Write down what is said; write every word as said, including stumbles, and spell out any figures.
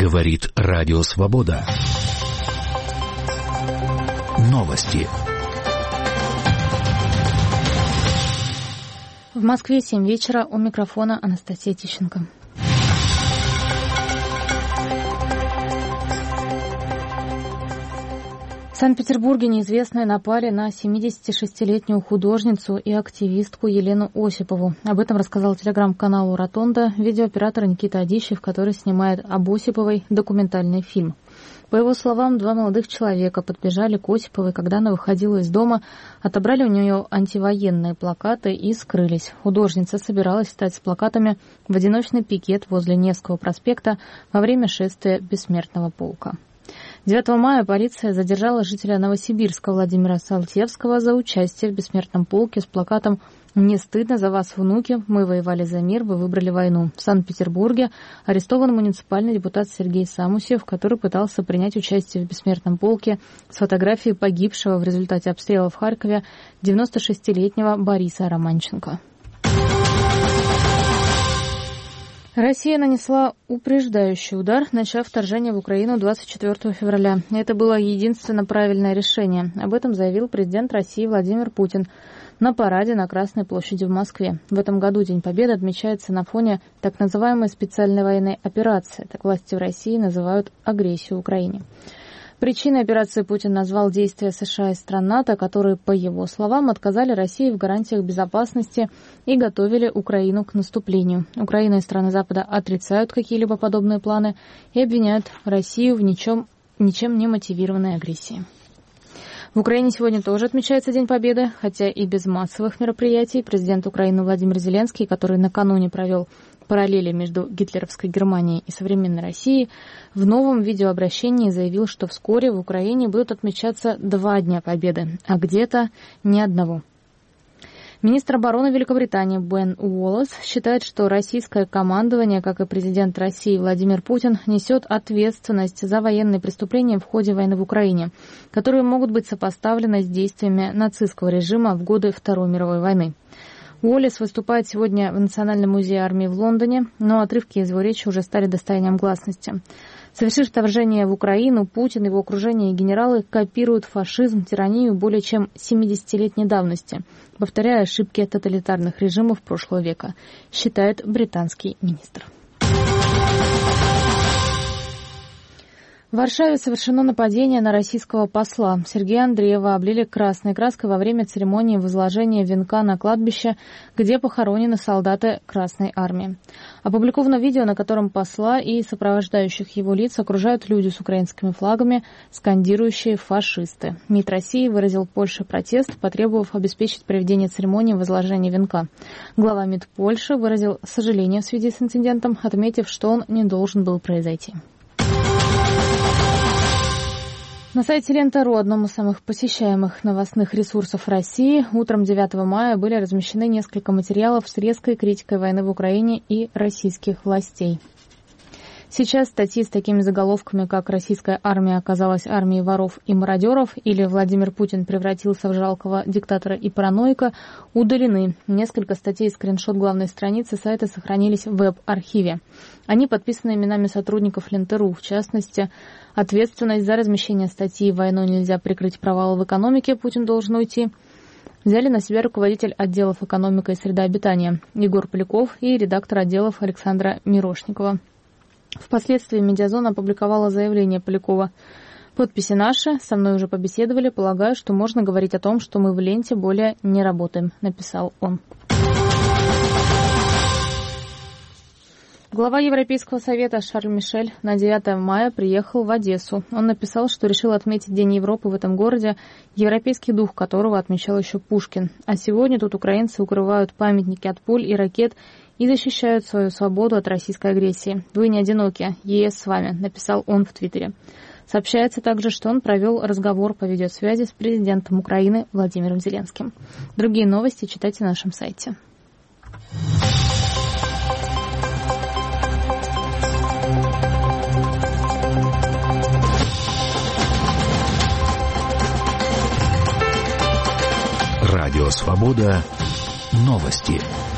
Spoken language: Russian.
Говорит Радио Свобода. Новости. В Москве семь вечера, у микрофона Анастасия Тищенко. В Санкт-Петербурге неизвестные напали на семидесятишестилетнюю художницу и активистку Елену Осипову. Об этом рассказал телеграм-каналу «Ротонда» видеооператор Никита Адищев, который снимает об Осиповой документальный фильм. По его словам, два молодых человека подбежали к Осиповой, когда она выходила из дома, отобрали у нее антивоенные плакаты и скрылись. Художница собиралась встать с плакатами в одиночный пикет возле Невского проспекта во время шествия Бессмертного полка. девятого мая полиция задержала жителя Новосибирска Владимира Салтевского за участие в Бессмертном полке с плакатом «Не стыдно за вас, внуки, мы воевали за мир, вы выбрали войну». В Санкт-Петербурге арестован муниципальный депутат Сергей Самусев, который пытался принять участие в Бессмертном полке с фотографией погибшего в результате обстрела в Харькове девяностошестилетнего Бориса Романченко. Россия нанесла упреждающий удар, начав вторжение в Украину двадцать четвёртого февраля. Это было единственно правильное решение. Об этом заявил президент России Владимир Путин на параде на Красной площади в Москве. В этом году День Победы отмечается на фоне так называемой специальной военной операции. Так власти в России называют агрессию в Украине. Причиной операции Путин назвал действия США и стран НАТО, которые, по его словам, отказали России в гарантиях безопасности и готовили Украину к наступлению. Украина и страны Запада отрицают какие-либо подобные планы и обвиняют Россию в ничем, ничем не мотивированной агрессии. В Украине сегодня тоже отмечается День Победы, хотя и без массовых мероприятий. Президент Украины Владимир Зеленский, который накануне провел параллели между гитлеровской Германией и современной Россией, в новом видеообращении заявил, что вскоре в Украине будут отмечаться два Дня Победы, а где-то ни одного. Министр обороны Великобритании Бен Уоллес считает, что российское командование, как и президент России Владимир Путин, несет ответственность за военные преступления в ходе войны в Украине, которые могут быть сопоставлены с действиями нацистского режима в годы Второй мировой войны. Уоллес выступает сегодня в Национальном музее армии в Лондоне, но отрывки из его речи уже стали достоянием гласности. Совершив вторжение в Украину, Путин, его окружение и генералы копируют фашизм, тиранию более чем семидесятилетней давности, повторяя ошибки тоталитарных режимов прошлого века, считает британский министр. В Варшаве совершено нападение на российского посла. Сергея Андреева облили красной краской во время церемонии возложения венка на кладбище, где похоронены солдаты Красной армии. Опубликовано видео, на котором посла и сопровождающих его лиц окружают люди с украинскими флагами, скандирующие «фашисты». МИД России выразил Польше протест, потребовав обеспечить проведение церемонии возложения венка. Глава МИД Польши выразил сожаление в связи с инцидентом, отметив, что он не должен был произойти. На сайте Лента.ру, одном из самых посещаемых новостных ресурсов России, утром девятого мая были размещены несколько материалов с резкой критикой войны в Украине и российских властей. Сейчас статьи с такими заголовками, как «Российская армия оказалась армией воров и мародеров» или «Владимир Путин превратился в жалкого диктатора и параноика», удалены. Несколько статей и скриншот главной страницы сайта сохранились в веб-архиве. Они подписаны именами сотрудников Лента.ру, в частности, ответственность за размещение статьи «Войной нельзя прикрыть провалы в экономике, Путин должен уйти» взяли на себя руководитель отделов «Экономика и среда обитания» Егор Поляков и редактор отделов Александра Мирошникова. Впоследствии «Медиазона» опубликовала заявление Полякова. Подписи наши, со мной уже побеседовали, полагаю, что можно говорить о том, что мы в ленте более не работаем, написал он. Глава Европейского совета Шарль Мишель на девятое мая приехал в Одессу. Он написал, что решил отметить День Европы в этом городе, европейский дух которого отмечал еще Пушкин. А сегодня тут украинцы укрывают памятники от пуль и ракет и защищают свою свободу от российской агрессии. Вы не одиноки, ЕС с вами, написал он в Твиттере. Сообщается также, что он провел разговор по видеосвязи с президентом Украины Владимиром Зеленским. Другие новости читайте на нашем сайте. Радио Свобода. Новости.